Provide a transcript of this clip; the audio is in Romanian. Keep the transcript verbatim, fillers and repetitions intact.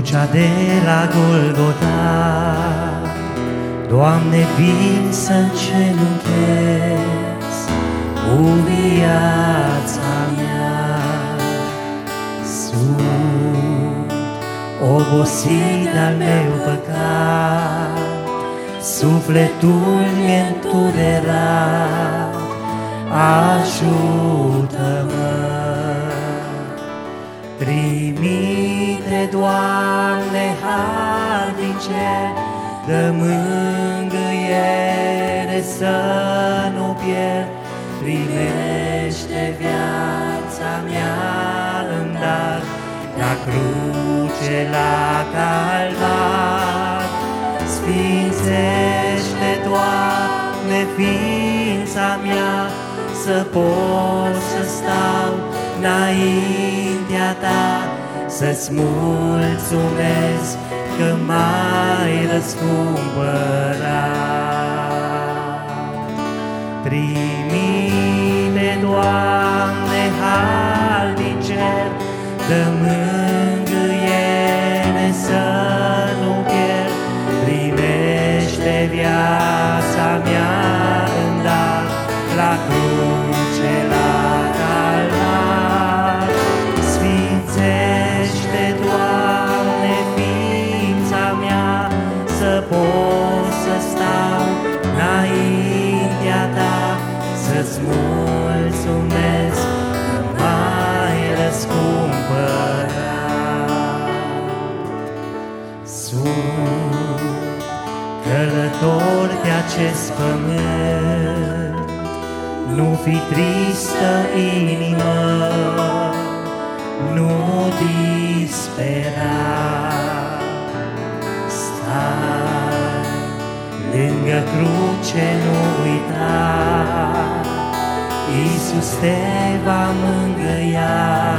crucea de la Golgota. Doamne, vin să încenunchez cu viața mea. Sunt obosit al meu păcat, sufletul mi-e întunerat, ajută-mă. Trimite, Doamne, har din cer, dă mângâiere să nu pierd. Primește viața mea în dar, la cruce, la calvar. Sfințește, Doamne, ființa mea, să pot să stau înaintea Ta, să-ți mulțumesc că m-ai răscumpărat. Trimite, Doamne, har din cer, dă mângâiere să nu pierd. Primește viața mea în dar, la cruce, la calvar. Sfințește, Doamne, ființa mea, să pot să stau înaintea Ta, să-ți mulțumesc că m-ai răscumpărat. Sunt călător pe acest pământ, nu fi tristă inimă, nu dispera. Stai lângă cruce, nu uita, Iisus te va mângâia.